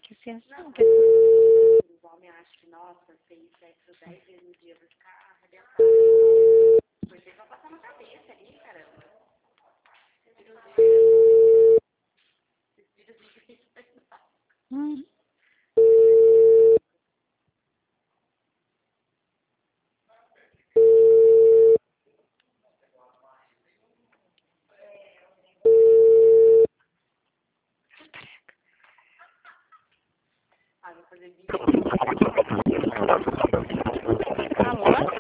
que ser assim. Não, os homens acham que, nossa, fez sexo 10 vezes no dia, vai ficar arrebentado. Depois vocês vão passar na cabeça ali, caramba. Esses vídeos difíceis. Ah, vou fazer vídeo. Alô?